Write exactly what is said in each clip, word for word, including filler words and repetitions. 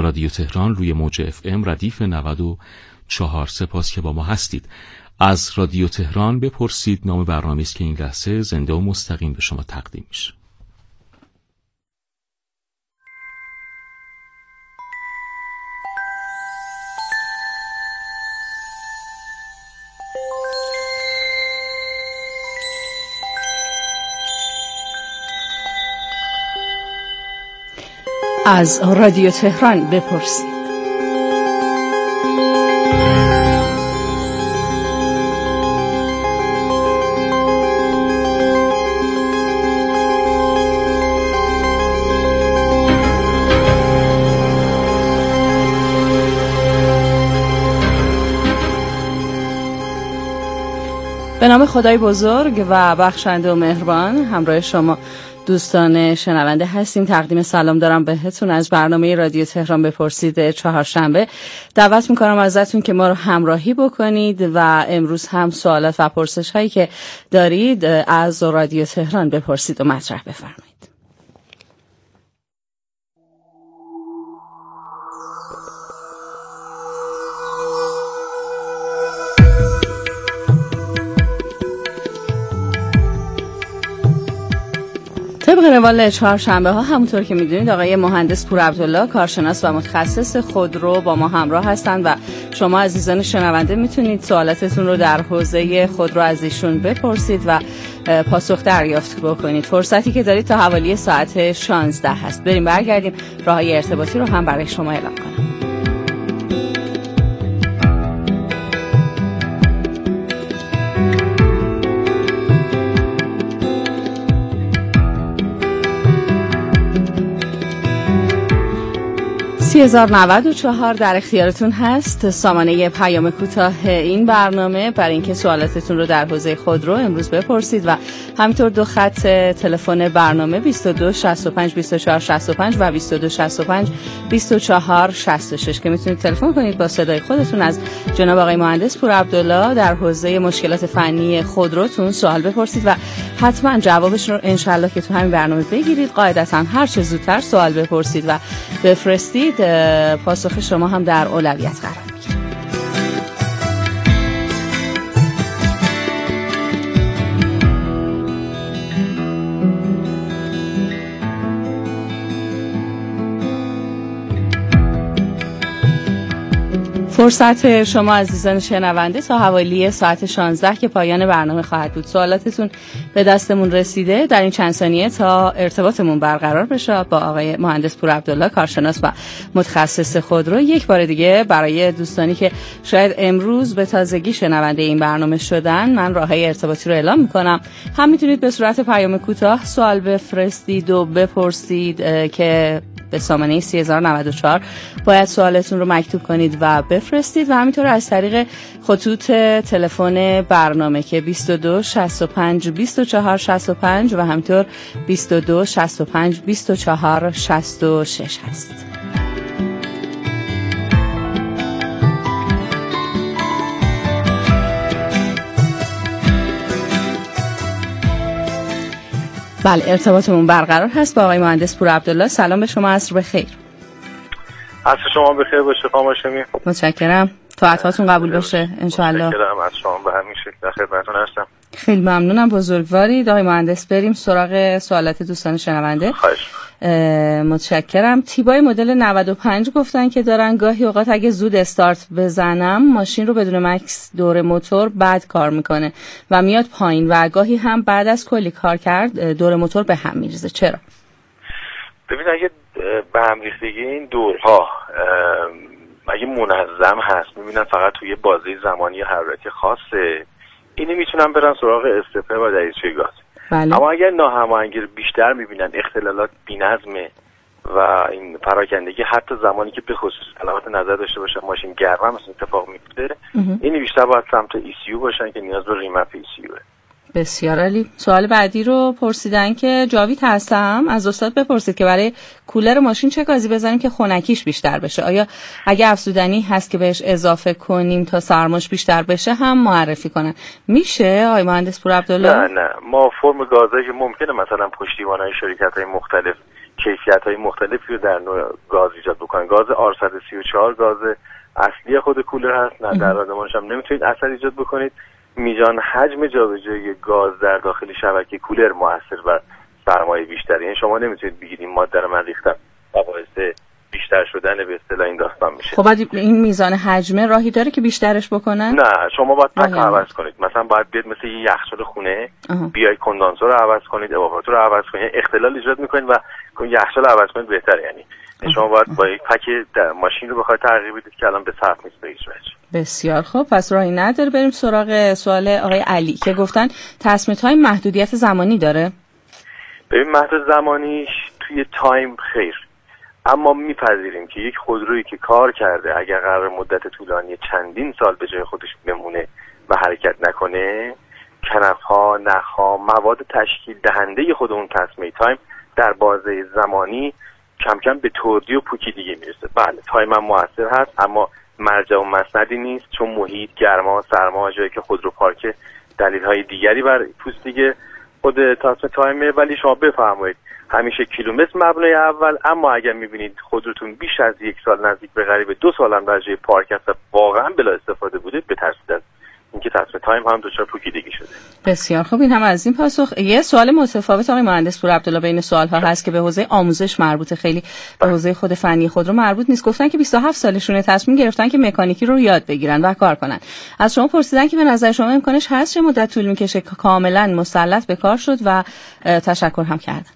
رادیو تهران روی موج اف ام ردیف نود و چهار. سپاس که با ما هستید. از رادیو تهران بپرسید نام برنامه‌ای است که این لحظه زنده و مستقیم به شما تقدیم میشه. از رادیو تهران بپرسید. به نام خدای بزرگ و بخشنده و مهربان، همراه شما دوستان شنونده هستیم. تقدیم سلام دارم بهتون از برنامه رادیو تهران بپرسید چهارشنبه. دعوت میکنم ازتون که ما رو همراهی بکنید و امروز هم سوالات و پرسش هایی که دارید از رادیو تهران بپرسید و مطرح بفرمایید. طبق روال چهارشنبه ها همونطور که میدونید آقای مهندس پور عبدالله، کارشناس و متخصص خودرو با ما همراه هستند و شما عزیزان شنونده میتونید سوالاتتون رو در حوزه خودرو از ایشون بپرسید و پاسخ دریافت بکنید. فرصتی که دارید تا حوالی ساعت شانزده هست. بریم برگردیم راههای ارتباطی رو هم برای شما اعلام کنم. سی هزار و نود و چهار در اختیارتون هست، سامانه پیام کوتاه این برنامه برای اینکه سوالاتتون رو در حوزه خودرو امروز بپرسید و همینطور دو خط تلفن برنامه بیست و دو شصت و پنج بیست و چهار شصت و پنج و بیست و دو شصت و پنج بیست و چهار شصت و شش که میتونید تلفن کنید با صدای خودتون از جناب آقای مهندس پور عبدالله در حوزه مشکلات فنی خودروتون سوال بپرسید و حتما جوابش رو انشالله که تو همین برنامه بگیرید. قاعدتا هر چه زودتر سوال بپرسید و بفرستید پاسخ شما هم در اولویت قرار میگیره. فرصت شما عزیزان شنونده تا حوالی ساعت شانزده که پایان برنامه خواهد بود. سوالاتتون به دستمون رسیده. در این چند ثانیه تا ارتباطمون برقرار بشه با آقای مهندس پور عبدالله، کارشناس و متخصص خودرو، یک بار دیگه برای دوستانی که شاید امروز به تازگی شنونده این برنامه شدن من راههای ارتباطی رو اعلام میکنم. هم میتونید به صورت پیام کوتاه سوال بفرستید و بپرسید که به سامانه سی هزار و نود و چهار باید سوالتون رو مکتوب کنید و بفرستید و همینطور از طریق خطوط تلفن برنامه که بیست و دو شصت و پنج بیست و چهار شصت و پنج و همینطور بیست و دو شصت و پنج بیست و چهار شصت و شش هست. بله، ارتباطمون برقرار هست با آقای مهندس پور عبدالله. سلام به شما، عصر بخیر. عصر شما بخیر باشه خانم هاشمی. متشکرم. طاعتاتون قبول باشه ان شاء الله. متشکرم از شما، به همین شکل در خدمتتون هستم. خیلی ممنونم، بزرگوارید آقای مهندس. بریم سراغ سوالات دوستان شنونده. خواهش. متشکرم. تیبای مدل نود و پنج گفتن که دارن گاهی اوقات اگه زود استارت بزنم ماشین رو بدون مکس دور موتور بد کار میکنه و میاد پایین و گاهی هم بعد از کلی کار کرد دور موتور به هم میریزه. چرا؟ ببین اگه به هم ریختگی این دورها اگه منظم هست، میبینن فقط توی بازه زمانی حرارتی خاصه، اینی میتونن برن سراغ استپر و دریچه گاز. بله. اما اگر ناهماهنگی رو بیشتر میبینن، اختلالات بی‌نظمه و این پراکندگی حتی زمانی که به خصوص علامت نظر داشته باشه ماشین گرم هم اتفاق میفته، اینی بیشتر باید سمت ای سی یو باشن که نیاز به ریمپ ای سی یوه. بسیار عالی. سوال بعدی رو پرسیدن که جاوید هستم، از استاد بپرسید که برای کولر ماشین چه گازی بزنیم که خنکیش بیشتر بشه؟ آیا اگه افزودنی هست که بهش اضافه کنیم تا سرماش بیشتر بشه هم معرفی کنن میشه آقای مهندس پور عبدالله؟ نه نه، ما فرم گازایی که ممکنه مثلا پشتیبانای شرکت‌های مختلف کیفیت‌های مختلفی رو در نوع گاز ایجاد بکنن. گاز آر صد و سی و چهار گاز اصلی خود کولر هست، نه در رادمانش هم نمیتونید اثر ایجاد بکنید. میزان حجم جابجایی گاز در داخل شبکه کولر مؤثر بر سرمایه بیشتر، یعنی شما نمیتونید بگید این ماده رو من ریختم و باعث بیشتر شدن به اصطلاح این داستان میشه. خب بعد این میزان حجمه راهی داره که بیشترش بکنن؟ نه، شما باید پک عوض کنید. مثلا باید بیاد مثل یه یخچال خونه اه. بیای کندانسور رو عوض کنید، اواپوراتور رو عوض کنید، اختلال ایجاد میکنید و یخچال عوض کنید بهتره. یعنی شما باید با یک پک ماشین رو بخواید تغییر بدید که الان به صرف نیست به هیچ وجه. بسیار خوب، پس راهی نداره. بریم سراغ سوال آقای علی که گفتن تصمیم تایم محدودیت زمانی داره؟ ببین محدود زمانیش توی تایم خیر، اما میپذیریم که یک خودرویی که کار کرده اگر قرار مدت طولانی چندین سال به جای خودش بمونه و حرکت نکنه، کنفها، نخها، مواد تشکیل دهنده خود اون تصمیم تایم در بازه زمانی کم کم به تردی و پوکیدگی میرسه. بله تایم هم مؤثر هست، اما مرجع و مسندی نیست، چون محیط، گرما، سرما، جایی که خودرو پارک، دلیل‌های دیگری بر پوستگی خود تصمیم تایمه. ولی شما بفرمایید همیشه کیلومتر مبنای اول، اما اگر میبینید خودروتون بیش از یک سال نزدیک به قریب دو سال هم در جای پارک هست و واقعا بلا استفاده بوده، بترسید از اینکه تصمیم تایم هم دچار پوکیدگی شده. بسیار خوب، این هم از این پاسخ. یه سوال متفاوت آقای مهندس پور عبدالله بین سوال‌ها هست که به حوزه آموزش مربوطه، خیلی به حوزه خود فنی خودرو مربوط نیست. گفتن که بیست و هفت سالشونه، تصمیم گرفتن که مکانیکی رو یاد بگیرن و کار کنن. از شما پرسیدن که به نظر شما امکانش هست چه مدت طول می‌کشه کاملا مسلط به کار شد و تشکر هم کردن.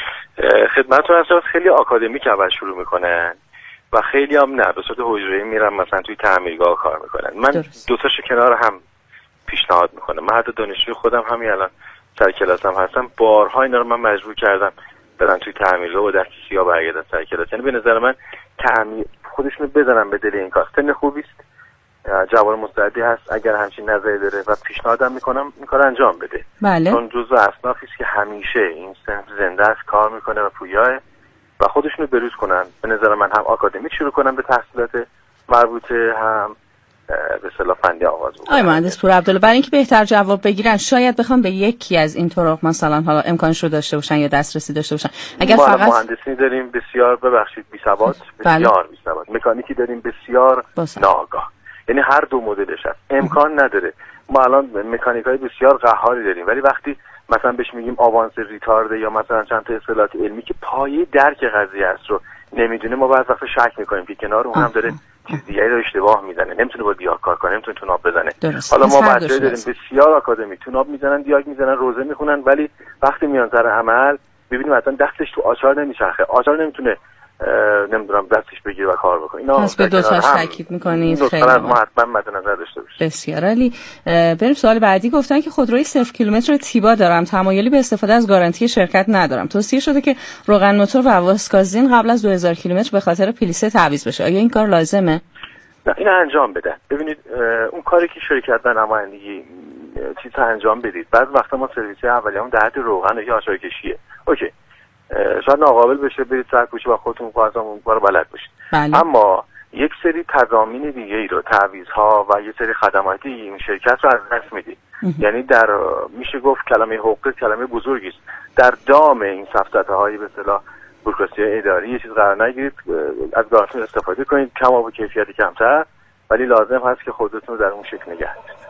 خدمتتون هستم. خیلی آکادمیک اول شروع میکنن و خیلی هم نه به صورت حجره‌ای میرن مثلا توی تعمیرگاه کار میکنن. من درست. دو تاشو کنار هم پیشنهاد میکنم. من حتی دانشجوی خودم همین الان سر کلاسم هستم، بارها اینا رو من مجبور کردم برن توی تعمیرگاه و دست سیاه برگردن سر کلاس. یعنی به نظر من تعمیر خودشونو بزنن به دل این کار. سن خوبی است، جوان مستعدی هست، اگر همچین نظری داره و پیشنهادم میکنم این کار انجام بده. بله. چون جزو اصنافی است که همیشه این سن زنده است، کار میکنه و پویاه و خودشونو بروز کنن. به نظر من هم آکادمیک شروع کنن به تحصیلات مربوطه، هم به اصطلاح فنی آغاز بکنن. آقای مهندس پور عبدالله، برای اینکه بهتر جواب بگیرن شاید بخوام به یکی از این طرق مثلا حالا امکانش رو داشته باشن یا دسترسی داشته باشن. اگر ما فقط مهندسی داریم بسیار ببخشید بی سواد، بسیار بی سواد، مکانیکی داریم بسیار ناآگاه. یعنی هر دو مدلش هست. امکان نداره. ما الان مکانیکای بسیار قهاری داریم، ولی وقتی مثلا بهش میگیم آوانس ریتارد یا مثلا چند تا اصطلاحات علمی که پایه درک قضیه است رو نمیدونه، ما بعضی وقتا شک میکنیم که کنار اون هم داره چیز دیگری رو اشتباه میزنه، نمیتونه با دیاگ کار کنه، نمیتونه توناب بزنه. درست. حالا ما بچه‌ها داریم بسیار آکادمی، توناب میزنن، دیاگ میزنن، روزه میخونن، ولی وقتی میان سر عمل ببینیم مثلا دستش تو آچار نمیچرخه، آچار نمیتونه نمیدونم دستش بگیر و کار بکنه. اینا پس به دو تاش تاکید میکنید. خیلی ما حتما مد نظر داشته باشید. بسیار عالی. بریم سوال بعدی. گفتن که خودروی صفر کیلومتر تیبا دارم، تمایلی به استفاده از گارانتی شرکت ندارم. توصیه شده که روغن موتور و واسکازین قبل از دو هزار کیلومتر به خاطر پلیسه تعویض بشه. آیا این کار لازمه؟ نه، این انجام بده. ببینید اون کاری که شرکت و نمایندگی چیز انجام بدید. بعض وقتا ما سرویس اولیه‌مون در حد روغن یا آچار کشیه. اوکی. شاید ناقابل بشه برید سرکوچه و خودتون خواستم اون کارو بلد باشید. بله. اما یک سری تضامین دیگه ای رو، تعویض‌ها و یک سری خدماتی این شرکت رو از دست میدید. یعنی در میشه گفت کلمه حقوق کلمه بزرگی است. در دام این سفسطه‌های به اصطلاح بوروکراسی اداری یه چیز قرار نگیرید، از گارانتی استفاده کنید، کم آب و کیفیت کمتر، ولی لازم هست که خودتون در اون شکل نگه دارید.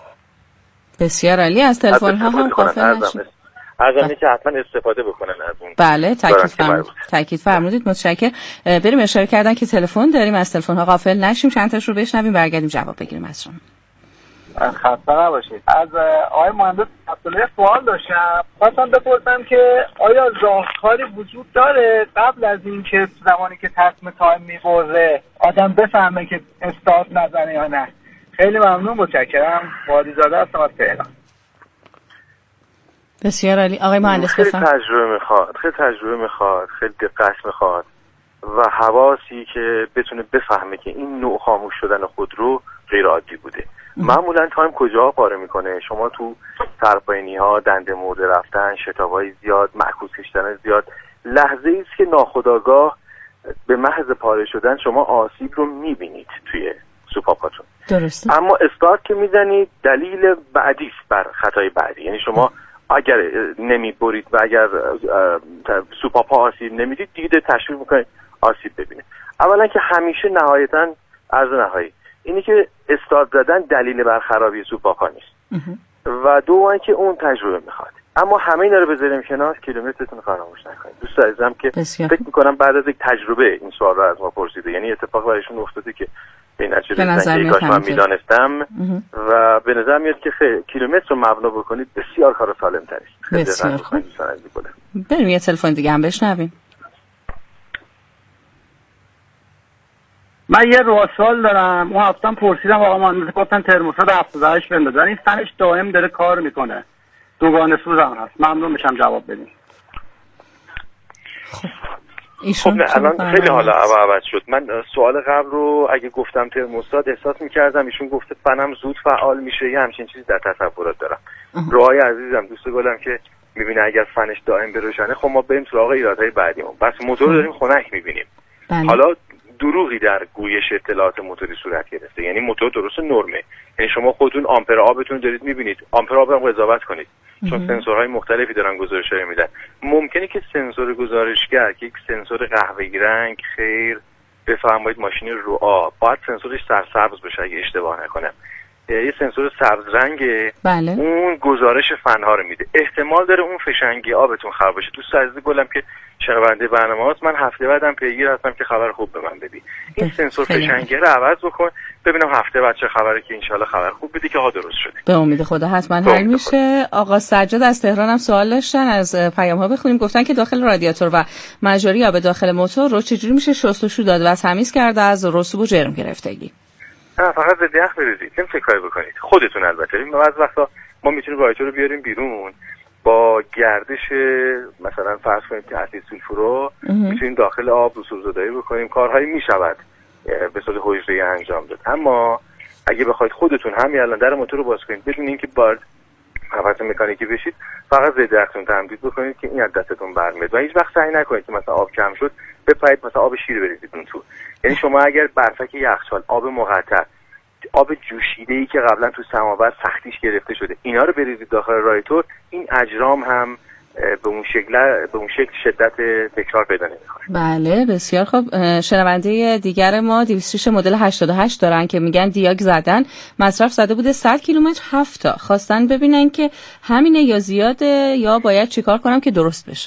بسیار عالی. از تلفن ها هم غافل نشید. ارزانی که حتما استفاده بکنن از اون. بله، تاکید فرمودید. تاکید فرمودید. متشکرم. بریم اشاره کردن که تلفن داریم، از تلفن ها غافل نشیم، چند تاش رو بشنویم برگردیم جواب بگیریم از شما. خسته نباشید. از آقای مهندس عبدالله سوال داشتم. خواستم بپرسم که آیا راهکاری وجود داره قبل از اینکه زمانی که تصمیم تایم می‌بره آدم بفهمه که استارت نزنه یا نه؟ خیلی ممنون، متشکرم. وادی زاده هستم از تهران. بسیار عالی. آقای مهندس خیلی تجربه میخواد، خیلی تجربه میخواد، خیلی دقت میخواد و حواسی که بتونه بفهمه که این نوع خاموش شدن خودرو غیر عادی بوده. معمولا تایم کجا پاره میکنه؟ شما تو سرپاینی ها، دنده مرده رفتن، شتابای زیاد، معکوس کشیدن زیاد، لحظه ای است که ناخودآگاه به محض پاره شدن شما آسیب رو میبینید توی سوپاپاتون. درسته. اما استارت که میزنید دلیل بعدی است بر خطای بعدی. یعنی شما اگر نمی برید و اگر سوپاپا آسیب نمیدید دیگه تشویق میکنید آسیب ببینه. اولا که همیشه نهایتا عرض نهایی اینی که استارت زدن دلیل بر خرابی سوپاپا نیست و دوم که اون تجربه میخواد. اما همه اینا رو بذاریم کنار، کیلومترتون فراموش نکنید. دوست عزیزم که بسیار. فکر میکنم بعد از یک تجربه این سوال رو از ما پرسیده، یعنی اتفاق برایشون افتاده که به نتیجه رسیدن که کاش من میدانستم و به نظر میاد که خیلی کیلومتر رو مبنا بکنید بسیار کار سالم تری است. بسیار خوب. بریم یه تلفن دیگه هم بشنویم. من یه راسال دارم، اون هفتم پرسیدم آقا من گفتن ترموستات هفتاد و هشت بندازن، این فنش دائم داره کار میکنه، دوگانه سوز هم هست. ممنون میشم جواب بدین. خب نه الان خیلی حالا عوض شد. من سوال قبل رو اگه گفتم ترموستات احساس میکردم ایشون گفته فنم زود فعال میشه، یه همچین چیزی در تصورات دارم. روهای عزیزم دوست گلم که میبینه اگر فنش دائم بروشنه، خب ما بریم سراغ ایرادهای بعدیمون. بس موتور رو داریم خنک میبینیم. حالا دروغی در گویش اطلاعات موتوری صورت گرفته، یعنی موتور درست نرمه، یعنی شما خودتون آمپر آبتون دارید میبینید، آمپر آب هم قضاوت کنید چون سنسورهای مختلفی دارن گزارش‌های میدن. ممکنه که سنسور گزارشگر که یک سنسور قهوه‌ای رنگ خیر بفرمایید ماشین رو آب باید سنسورش سرسبز بشه اگه اشتباه نکنم، یه سنسور سبز رنگه بله. اون گزارش فنها رو میده. احتمال داره اون فشنگی آبتون خراب بشه. دوست عزیز گلم که شنونده برنامه‌هاست، من هفته بعدم پیگیر هستم که خبر خوب به من بدی. این سنسور فشنگی رو عوض بکن ببینم هفته بعد چه خبره که انشالله خبر خوب بدی که ها درست شده. به امید خدا حتما حل میشه. آقا سجاد از تهران هم سوال داشتن، از پیام‌ها بخونیم. گفتن که داخل رادیاتور و مجاری آب داخل موتور رو چجوری میشه شستشو داد و تمیز کرد از رسوب و جرم گرفتگی؟ نه فقط ضد یخ بریزید، نمیشه کاری بکنید خودتون. البته بعضی وقتا ما میتونیم رادیاتور رو بیاریم بیرون با گردش مثلا فرض کنید که اسید سولفور میتونیم داخل آب رسوب زدایی بکنیم، کارهایی میشود به صورت حجره‌ای انجام داد. اما اگه بخواید خودتون همین الان در موتور رو باز کنید بدون اینکه بارد حواس مکانیکی بشید، فقط ضد یختون تمدید بکنید که این از دستتون برمیاد و هیچ وقت سعی نکنید که مثلا آب کم شد بپرید مثلا آب شیر بریزید اون تو. یعنی شما اگر برفک یخچال، آب مقطر، آب جوشیده‌ای که قبلا تو سماور سختیش گرفته شده اینا رو بریزید داخل رادیاتور، این اجرام هم به اون شکل به اون شکل شدت تکرار پیدا نمی‌کنه. بله بسیار خوب. شنونده دیگر ما دویست و شش مدل هشتاد و هشت دارن که میگن دیاگ زدن، مصرف زده بوده صد کیلومتر هفت تا، خواستن ببینن که همینه یا زیاده یا باید چیکار کنم که درست بشه.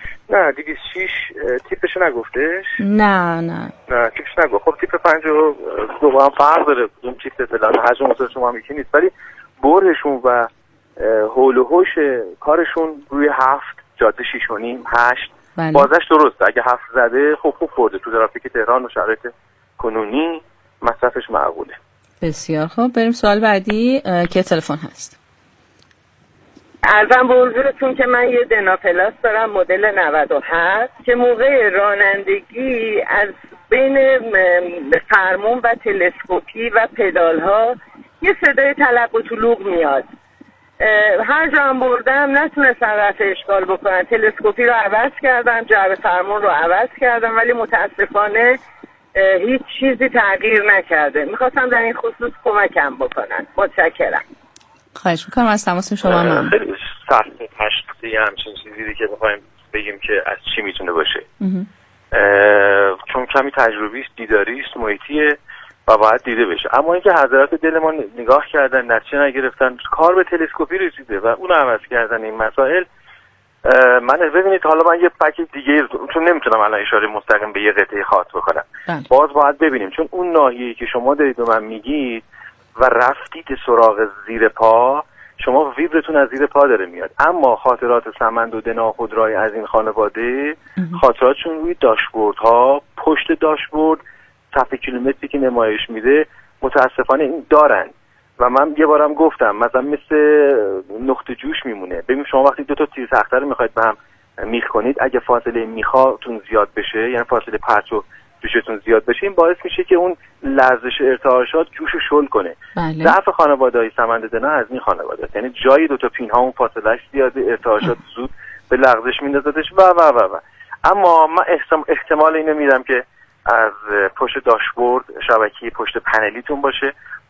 نه دویست و شش تیپش نگفتش؟ نه نه نه تیپش نگفت. خب تیپ پنج و دو با هم فرق داره، اون تیپ اصطلاحاً حجم موتور شما هم یکی نیست، ولی برهشون و هول و هوش کارشون روی هفت، جاده شیش و نیم، هشت بله. بازش درسته. اگه هفت زده خب خوب خورده تو ترافیک تهران و شرایط کنونی مصرفش معقوله. بسیار خوب. بریم سوال بعدی که تلفن هست. عرضم به حضورتون که من یه دنا پلاس دارم مدل نود و هشت که موقع رانندگی از بین فرمون و تلسکوپی و پدال ها یه صدای تلق و طلوق میاد. هر جا هم بردم نتونستم رفع اشکال بکنم. تلسکوپی رو عوض کردم، جعبه فرمون رو عوض کردم، ولی متاسفانه هیچ چیزی تغییر نکرده. میخواستم در این خصوص کمکم بکنن. متشکرم. خواهش میکنم از تماس شما. من خیلی سخت تشخیصی همچین چیزی که بخوایم بگیم که از چی میتونه باشه، چون کمی تجربیست، دیداریست، محیطیه و باید دیده بشه. اما اینکه حضرات دل ما نگاه کردن نتیجه نگرفتن، کار به تلسکوپی رسیده و اون عوض کردن این مسائل. من ببینید حالا من یه پک دیگه، چون نمیتونم الان اشاره مستقیم به یه قطعه خاص بکنم، باز باید ببینیم، چون اون ناحیه‌ای که شما دارید و من میگید و رفتید سراغ زیر پا، شما ویبرتون از زیر پا داره میاد، اما خاطرات سمند و دنا خودروی از این خانواده خاطراتشون روی داشبوردها، پشت داشبورد، صفحه کیلومتری که نمایش میده متاسفانه این دارن. و من یه بارم گفتم مثلا مثل نقطه جوش میمونه. ببین شما وقتی دو تا تیر سخت‌تر میخواید به هم میخ کنید، اگه فاصله میخاتون زیاد بشه، یعنی فاصله پرت و جوشتون زیاد بشه، این باعث میشه که اون لرزش ارتعاشات جوشو شل کنه. ضعف خانواده‌های سمند دنا از این خانواده است، یعنی جای دو تا پین ها اون فاصلهش زیاده، ارتعاشات زود به لغزش میندازتش و و و و اما من احتمال اینو میدم که از پشت داشبورد شبکه پشت پنلیتون باشه.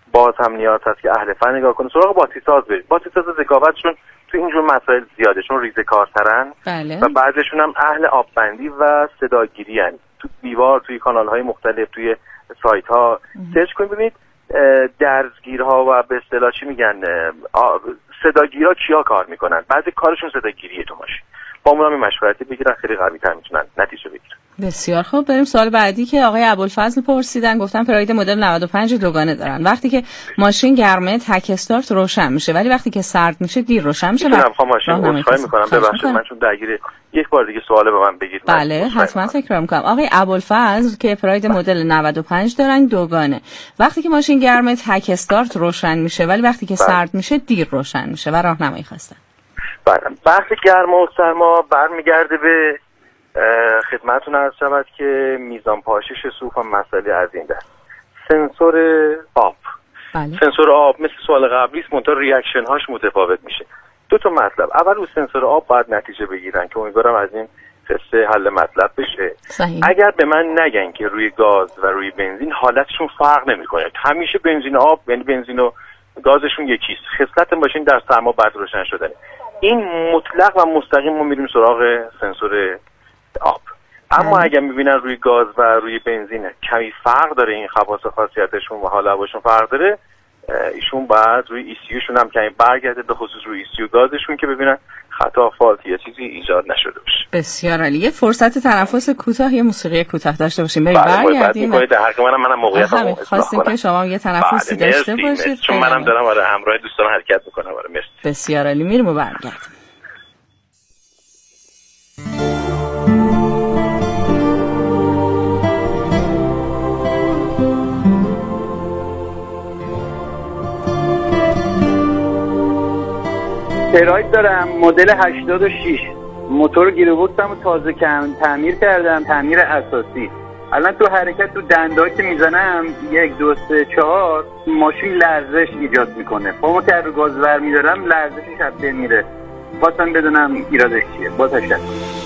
باز هم نیاز هست که اهل فن نگاه کنه. سراغ باتیساز برید. باتیساز ذکاوتشون تو اینجور مسائل زیاده، چون ریزه‌کارترن بله. و بعضیشون هم اهل آببندی و صداگیری هن. تو دیوار، توی کانال‌های مختلف، توی سایت‌ها سرچ کنید ببینید درزگیرها و به اصطلاح چی میگن صداگیرها کیا کار میکنن. بعضی کارشون صداگیریه تو ماشین. با اونم مشورتی بگیرن، خیلی قوی‌تر میتونن نتیجه بگیرن. بسیار خوب. بریم سوال بعدی که آقای ابوالفضل پرسیدن. گفتن پراید مدل نود و پنج دوگانه دارن. وقتی که ماشین گرمه تک استارت روشن میشه، ولی وقتی که سرد میشه دیر روشن میشه. من خواهم ماشین عذرخواهی میکنم، ببخشید من چون درگیر یک بار دیگه سوال به من بگید. بله حتما تکرار میکنم. آقای ابوالفضل که پراید مدل نود و پنج دارن دوگانه، وقتی که ماشین گرمه تک استارت روشن میشه، ولی وقتی که سرد میشه دیر روشن میشه و راهنمایی خواستن. بله بحث گرما و سرما برمیگرده به خدمتتون عرض شود که میزان پاشش سوخت هم مسئله از این دست. سنسور آب بله. سنسور آب مثل سوال قبلی است، منتها ریاکشن هاش متفاوت میشه. دو تا مطلب. اول رو سنسور آب باید نتیجه بگیرن که امیدوارم از این قصه حل مطلب بشه. صحیح. اگر به من نگن که روی گاز و روی بنزین حالتشون فرق نمیکنه، همیشه بنزین و آب یعنی بنزین و گازشون یکیست، خصلت ماشین در سرما بعد روشن شدنه، این مطلق و مستقیم ما میریم سراغ سنسور آب. اما اگر میبینن روی گاز و روی بنزین کمی فرق داره، این خواص و خاصیتشون و حال هواشون فرق داره، ایشون بعد روی ای سی یوشون هم کمی برگرده، به خصوص روی ای سی یو گازشون که ببینن خطا فالت یا چیزی ایجاد نشده باشه. بسیار عالی. یه فرصت تنفس کوتاه، یه موسیقی کوتاه داشته باشیم. بریم برگردیم. بله در حق منم منم موقعیتم خواستیم که شما یه تنفسی داشته باشید، چون منم دارم آره همراه دوستان حرکت میکنم. آره مرسی. بسیار عالی. میریم و برگردیم. پراید دارم مدل هشتاد و شش، موتور گیربکسم رو تازه کم تعمیر کردم، تعمیر اساسی. الان تو حرکت تو دنده که میزنم یک دو سه چهار ماشین لرزش ایجاد میکنه، پامو که رو گاز ور میدارم لرزشش از بین میره. خواستم بدونم ایرادش چیه. با تشکر.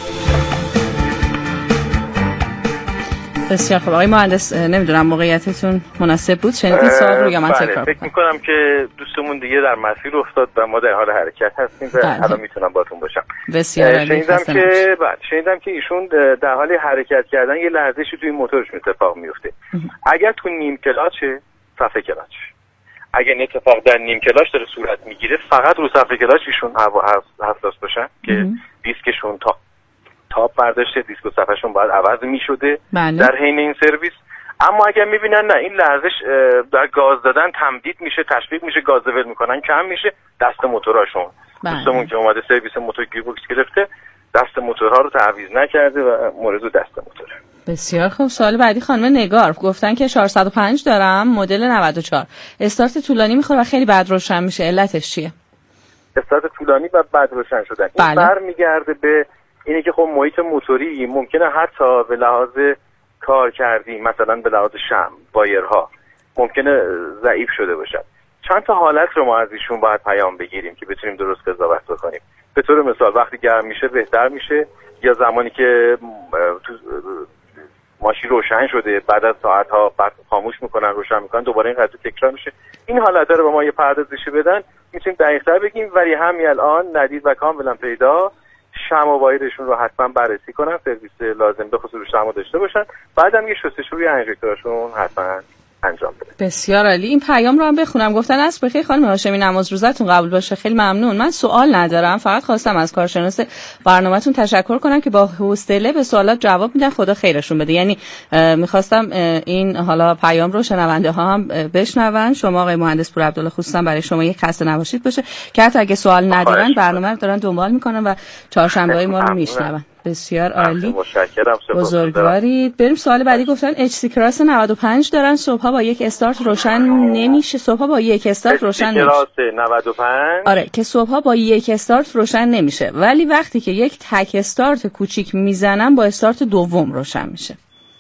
بسیار خب آقای مهندس، نمیدونم موقعیتتون مناسب بود شنیدین سوال رو یا من تکرار کنم؟ فکر میکنم که دوستمون دیگه در مسیر افتاد و ما در حال حرکت هستیم و حالا میتونم باتون باشم. بسیار عالی. شنیدم که بعد شنیدم که ایشون در حال حرکت کردن یه لرزشی توی موتورش اتفاق میفته. اگر تو نیم کلاچه صفحه کلاچ، اگر این اتفاق در نیم کلاچ داره صورت میگیره، فقط رو صفحه کلاچ ایشون حساس باشن که دیسکشون تا تاپ برداشته، دیسک و صفحه‌شون باید عوض می‌شده در حین این سرویس. اما اگر می‌بینن نه این لرزش در گاز دادن تمدید میشه، تشویق میشه، گاز ول میکنن کم میشه، دست موتوراشون دوستمون که اومده سرویس موتور گیربکس گرفته دست موتورها رو تعویض نکرده و مورد دست موتوره. بسیار خوب. سوال بعدی خانم نگار گفتن که چهارصد و پنج دارم مدل نود و چهار، استارت طولانی میخوره و خیلی بد روشن میشه، علتش چیه؟ استارت طولانی و بد روشن شدن بله. این برمیگرده به اینه که خب محیط موتوری ممکنه حتی به لحاظ کار کردی، مثلا به لحاظ شم بایرها ممکنه ضعیف شده باشد. چند تا حالت رو ما از ایشون باید پیام بگیریم که بتونیم درست قضاوت بکنیم. به طور مثال وقتی گرم میشه بهتر میشه، یا زمانی که تو ماشین روشن شده بعد از ساعت‌ها بعد خاموش میکنن روشن میکنن دوباره این قضیه تکرار میشه. این حالت رو به ما یه پردازشی بدن میتونیم دقیق‌تر بگیم، ولی همین الان ندید و کاملا پیدا شم و وایرشون رو حتما بررسی کنن، سرویس لازم به خصوص شم داشته باشن، بعدم یه شستشوی انژکتورشون حتما انجام بده. بسیار عالی. این پیام رو هم بخونم. گفتن عصر بخیر خانم هاشمی، نماز روزتون قبول باشه. خیلی ممنون. من سوال ندارم، فقط خواستم از کارشناس برنامه‌تون تشکر کنم که با حوصله به سوالات جواب میدن، خدا خیرشون بده. یعنی میخواستم این حالا پیام رو شنونده ها هم بشنون. شما آقای مهندس پور عبدالله خصوصا برای شما یک خسته نباشید باشه که حتی اگه سوال ندارن برنامه رو دارن دنبال میکنن و چهارشنبه‌های ما رو میشنون. بسیار عالی. بزرگوارید. بریم سوال بعدی. گفتن اچ سی کراس نود و پنج دارن، صبحا با یک استارت روشن نمیشه. صبحا با یک استارت روشن نمیشه. کراس نود و پنج آره که صبحا با یک استارت روشن نمیشه، ولی وقتی که یک تک استارت کوچیک میزنن با استارت دوم روشن میشه.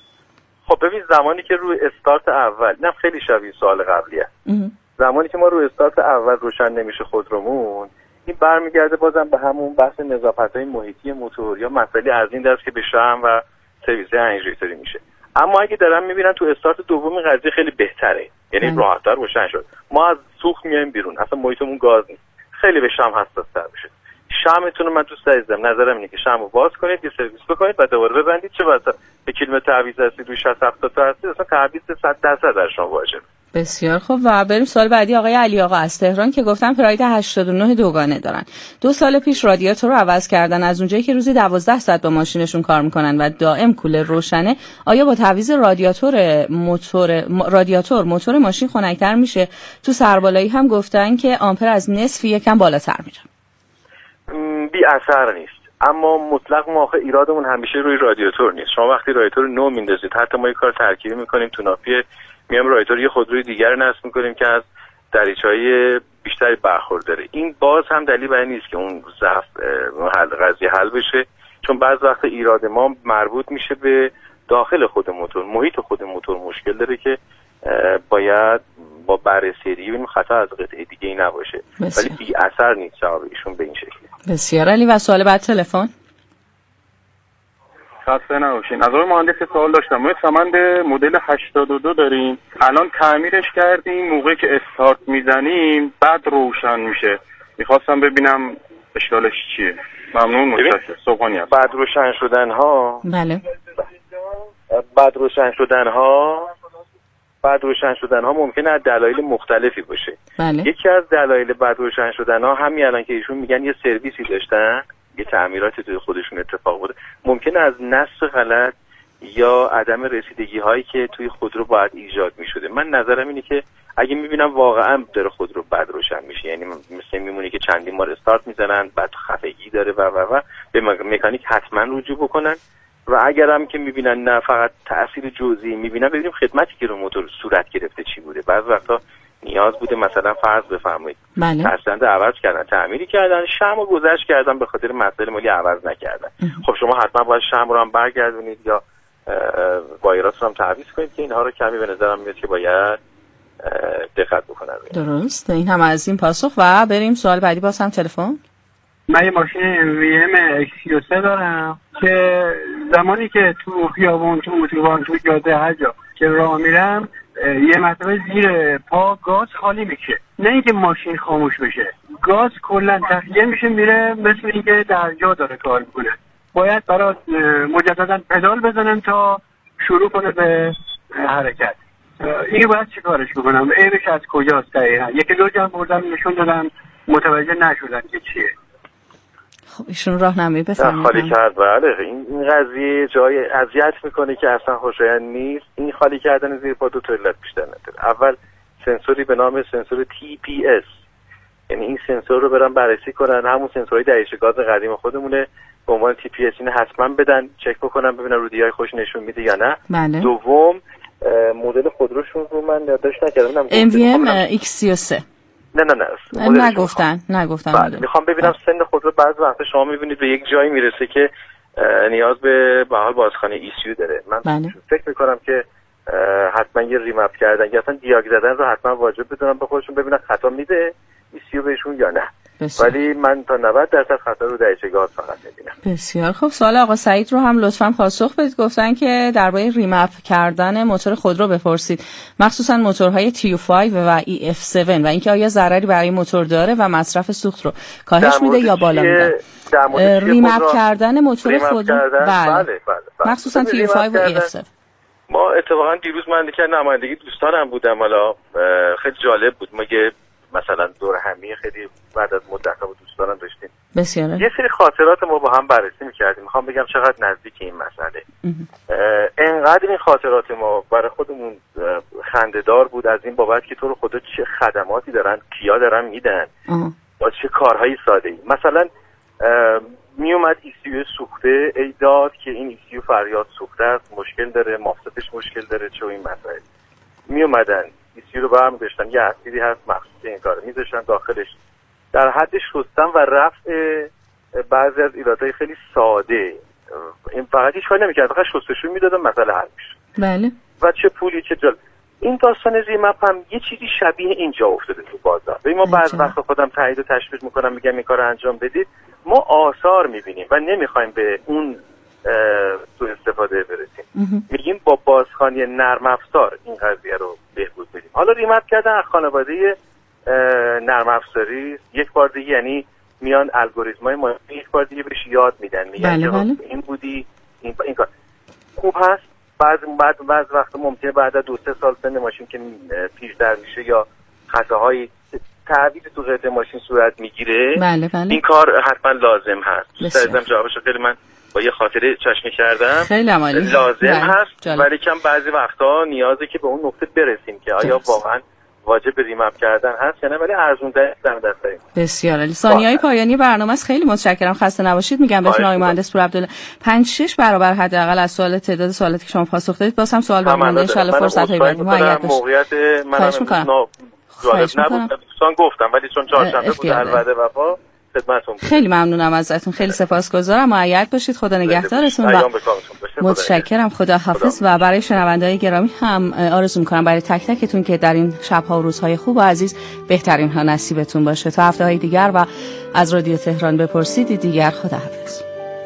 خب ببین زمانی که روی استارت اول، نه خیلی شبیه سوال قبلیه، زمانی که ما روی استارت اول روشن نمیشه خودرومون، این برمیگرده بازم به همون بحث نظافت‌های محیطی موتور یا مسئله از این دست که به شم و سرویس انژکتوری میشه. اما اگه دارن میبینن تو استارت دومی قضیه خیلی بهتره، یعنی راحت‌تر روشن شد، ما از سوخت میایم بیرون، اصلا محیطمون گاز نیست، خیلی به شمع حساس‌تر بشه. شمعتون رو من دوست دارم، نظرم اینه که شمع رو باز کنید، یه سرویس بکنید و دوباره ببندید. چه واسه به کیلومتر تعویض هستید روی شصت هفتاد تا هستید، اصلا تعویض صد درصد در شما واجبه. بسیار خوب و بریم سوال بعدی. آقای علی آقا از تهران که گفتن پراید هشتاد و نه دوگانه دارن، دو سال پیش رادیاتور رو عوض کردن، از اونجایی که روزی دوازده ساعت با ماشینشون کار میکنن و دائم کولر روشنه، آیا با تعویض رادیاتور موتور رادیاتور موتور ماشین خنک‌تر میشه؟ تو سربالایی هم گفتن که آمپر از نصف یکم بالاتر میره. بی اثر نیست، اما مطلق ما آخه ایرادمون همیشه روی رادیاتور نیست. شما وقتی رادیاتور نو میندازید، حتی ما یک کار ترکیبی میکنیم تو ناپیه، میام رادیاتور یه خودروی دیگر نصب میکنیم که از دریچه‌های بیشتری برخورداره، این باز هم دلیل بر این نیست که اون ضعف حل قضیه حل بشه، چون بعض وقت ایراد ما مربوط میشه به داخل خود موتور، محیط خود موتور مشکل داره که باید با بررسی ببینیم خطا از قطعه دیگه ای نباشه. ولی بی اثر نیست جواب ایشون به این شکلی. بسیار عالی. و سوال بعد تلفن. خسته نباشین. از آقای مهندس سوال داشتم. ما سمند مدل هشتاد و دو داریم، الان تعمیرش کردیم، موقعی که استارت میزنیم بعد روشن میشه، میخواستم ببینم اشکالش چیه. ممنون. متشکرم. صبحانی هست. بعد روشن شدن ها بله بعد روشن شدن ها بعد روشن شدن ها ممکنه از دلایل مختلفی باشه. بله. یکی از دلایل بعد روشن شدن ها همین الان که ایشون میگن یه سرویسی داشتن، یه تعمیراتی توی خودشون اتفاق بوده، ممکنه از نصب غلط یا عدم رسیدگی هایی که توی خودرو باید ایجاد میشده. من نظرم اینه که اگه میبینم واقعا داره خودرو بد روشن میشه، یعنی مثل میمونه که چندین بار استارت میزنن بعد خفگی داره و و و به مکانیک حتما رجوع بکنن. و اگرم که میبینن نه فقط تأثیر جزئی میبینن، ببینیم خدمتی که رو موتور صورت گرفته چی بوده. بعض وقتا نیاز بوده مثلا فرض بفرمایید پسنده عوض کردن، تعمیری کردن، شمع گذشت کردن، به خاطر مسائل مالی عوض نکردن. خب شما حتما باید شمع رو هم برگردونید یا وایرات رو هم تعویض کنید که اینها رو کمی به نظرم میاد که باید دقت بکنن. درست. این هم از این پاسخ. و بریم سوال بعدی. باز هم تلفن. من یه ماشین ام وی ام اکس سی و سه دارم که زمانی که تو خیابون، تو اتوبان، تو جاده، هر جا که راه میرم یه مرتبه زیر پا گاز خالی میشه، نه اینکه ماشین خاموش بشه، گاز کلا تخلیه میشه میره، مثل اینکه در جا داره کار میکنه. باید برای مجددا پدال بزنم تا شروع کنه به حرکت. این باید چی کارش بکنم؟ عیبش از کجاست دقیقا؟ یکی دو جا بردم نشون دادم متوجه نشدن که چیه. خب ایشون راهنمایی بفرمایید. خالی کرد. بله این این قضیه جای اذیت میکنه که اصلا خوشایند نیست. این خالی کردن زیر پا دو تا علت بیشتر نداره. اول سنسوری به نام سنسور تی پی اس، یعنی این سنسور رو برن بررسی کنن، همون سنسورهای دریچه گاز قدیم خودمونه به عنوان تی پی اس، این حتما بدن چک بکنن ببینن رو دیای خوش نشون میده یا نه. بله. دوم مدل خودروشون رو من یادداشت نکردم، ام وی ام ایکس سی و سه. نه نه نه نگفتن نگفتن میخوام ببینم سن خودرو بعض وقت شما میبینید به یک جایی میرسه که نیاز به به حال بازخوانی ای سی یو داره. من بله. فکر میکنم که حتما یه ریمپ کردن یا اصلا دیاگ زدن رو حتما واجب بدونم به خودشون ببینن خطا میده ای سی یو بهشون یا نه. بسیار. ولی من تا نود درصد خطا رو دریچه گاز فقط میبینم. بسیار خوب. سوال آقا سعید رو هم لطفاً پاسخ بدید. گفتن که درباره ریمپ کردن موتور خودرو بپرسید، مخصوصا موتورهای تی یو پنج و ای اف هفت، و اینکه آیا ضرری برای موتور داره و مصرف سوخت رو کاهش میده یا بالا میده. ریمپ کردن موتور خودرو بله. بله بله بله. مخصوصا تی یو پنج و ای اف هفت. ما اتفاقا دیروز من که نمایندگی دوستانم بودم، حالا خیلی جالب بود، ما یه مثلا دور همی خیلی بعد از مدت با دوستانم داشتیم. بسیاره. یه سری خاطرات ما با هم بررسی می‌کردیم. میخوام بگم چقدر نزدیک این مسئله. انقدر این خاطرات ما برای خودمون خنده‌دار بود از این بابت که تو رو خدا چه خدماتی دارن، کیا دارن میدن، با چه کارهای ساده‌ای. مثلا می اومد ای سی یو سوخته ای داد که این ای سی یو فریاد سوخته است، مشکل داره، مافستش مشکل داره، چه این مسائل. می اومدن ای سی یو رو برمی داشتن، یه اسیدی هست مخصوص این کارو میذاشتن داخلش، در حد شستن و رفع بعضی از ایرادهای خیلی ساده، این فقط هیچ کاری نمی‌کرد، فقط شستشو میدادن مسئله حل میشه. بله. و چه پولی چه جل. این داستان ریمپ هم یه چیزی شبیه اینجا افتاده تو بازار. ببین ما بعض وقت خودم تایید و تشویق میکنم، میگم این کارو انجام بدید، ما آثار میبینیم و نمیخوایم به اون تو استفاده برسیم. میگیم با بازخوانی نرم افزار این قضیه رو بهبود بدیم. حالا ریمپ کردن از خانواده نرم افزاری یک بار دیگه، یعنی میان الگوریتم‌های ما یک بار دیگه بهش یاد میدن، میگن بله بله. این بودی این این کار خوب هست. بعض بعد بعض وقت ممکنه بعد از دو سه سال سن ماشین که پیش‌تر میشه یا خطاهای تعویض تو قطع ماشین صورت میگیره، بله بله. این کار حتما لازم هست. دوست جوابشو خیلی من با یه خاطره چشمی کردم. خیلی عالی. لازم بله. هست جالب. ولی کم بعضی وقتا نیازه که به اون نقطه برسیم که آیا درست. واقعا واجب ریمپ کردن هست یا نه، ولی ارزون تر در دست داریم. بسیار عالی. ثانیه‌های پایانی برنامه است. خیلی متشکرم. خسته نباشید میگم بهتون آقای مهندس پورعبدالله. پنج شش برابر حداقل از سوال تعداد سوالاتی که شما پاسخ دادید. باز هم سوال بمونه ان شاء الله فرصت‌های بعدی معید بشه. موقعیت منم جالب نبود دوستان گفتم، ولی چون چهارشنبه بود الوعده وفا خدمتتون. خیلی ممنونم ازتون. خیلی سپاسگزارم. معید باشید. خدا نگهدارتون و متشکرم. خدا حافظ. و برای شنونده‌های گرامی هم آرزو می‌کنم برای تک تکتون که در این شب‌ها و روزهای خوب و عزیز بهترین ها نصیبتون باشه. تا هفته‌های دیگر و از رادیو تهران بپرسید دیگر. خدا حافظ.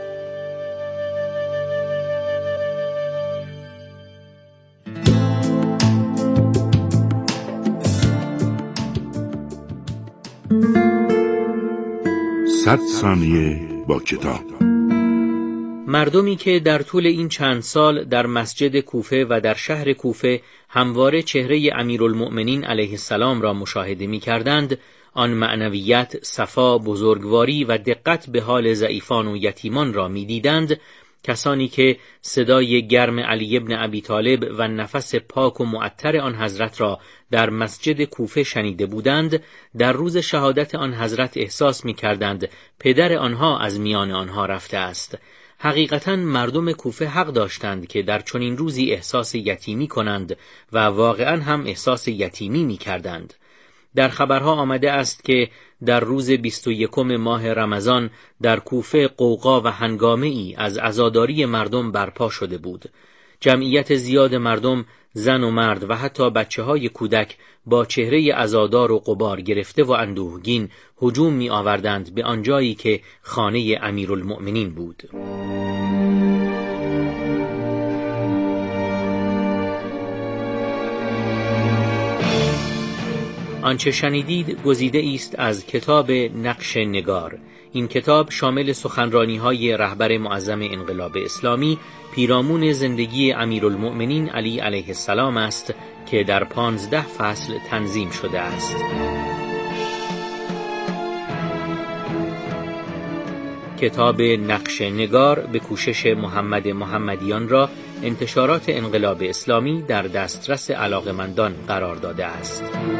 صد ثانیه با کتاب. مردمی که در طول این چند سال در مسجد کوفه و در شهر کوفه همواره چهره امیرالمؤمنین علیه السلام را مشاهده می کردند، آن معنویت، صفا، بزرگواری و دقت به حال ضعیفان و یتیمان را می دیدند، کسانی که صدای گرم علی ابن ابی طالب و نفس پاک و معطر آن حضرت را در مسجد کوفه شنیده بودند، در روز شهادت آن حضرت احساس می کردند پدر آنها از میان آنها رفته است. حقیقتاً مردم کوفه حق داشتند که در چنین روزی احساس یتیمی کنند و واقعاً هم احساس یتیمی می کردند. در خبرها آمده است که در روز بیست و یکم ماه رمضان در کوفه قوقا و هنگامه ای از عزاداری مردم برپا شده بود. جمعیت زیاد مردم، زن و مرد و حتی بچه های کودک با چهره عزادار و غبار گرفته و اندوهگین هجوم می آوردند به آنجایی که خانه امیرالمؤمنین بود. آنچه شنیدید گزیده است از کتاب نقش نگار. این کتاب شامل سخنرانی‌های رهبر معظم انقلاب اسلامی پیرامون زندگی امیرالمؤمنین علی علیه السلام است که در پانزده فصل تنظیم شده است. کتاب نقش نگار به کوشش محمد محمدیان را انتشارات انقلاب اسلامی در دسترس علاقمندان قرار داده است.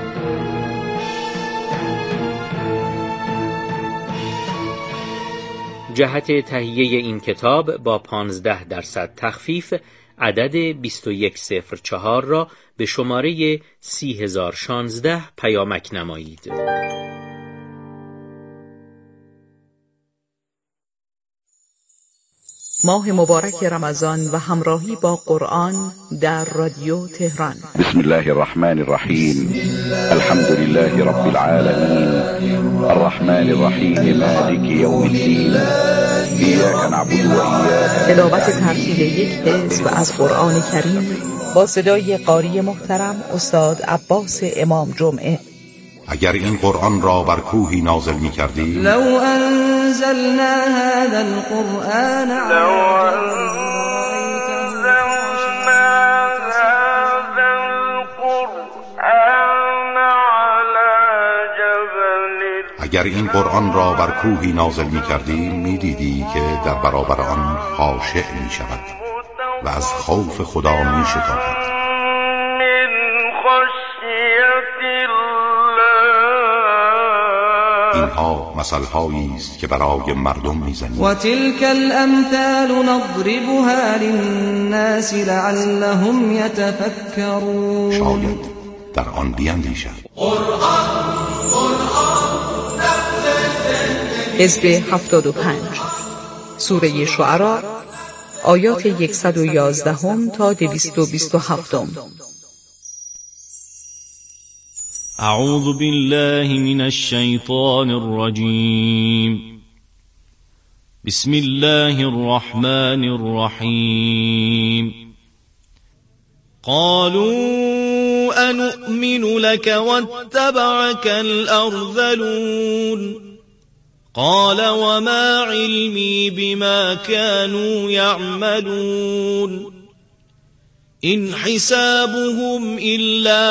جهت تهیه این کتاب با پانزده درصد تخفیف عدد بیست و یک صفر چهار را به شماره سی هزار و شانزده پیامک نمایید. ماه مبارک رمضان و همراهی با قرآن در رادیو تهران. بسم الله الرحمن الرحیم. الحمد لله رب العالمین الرحمن الرحیم مالک یوم الدین ایاک نعبد و ایاک. تلاوت ترتیل یک حزب از قرآن کریم با صدای قاری محترم استاد عباس امام جمعه. اگر این قرآن را بر کوهی نازل می کردی، لو انزلنا هذا القرآن اگر این قرآن را بر کوهی نازل می کردی می دیدی که در برابر آن خاشع می شود و از خوف خدا می شتابد. اینها مثل‌هایی است که برای مردم می‌زنیم. و تلك الامثال نضربها للناس لعلهم يتفكرون. شاید در آن بیندیشند. قرآن قرآن حزب هفتاد و پنج سوره شعراء آیات صد و یازده تا دویست و بیست و هفت. اعوذ بالله من الشیطان الرجیم. بسم الله الرحمن الرحیم. قالوا أنؤمن لك واتبعك الأرذلون قال وما علمي بما كانوا يعملون إن حسابهم إلا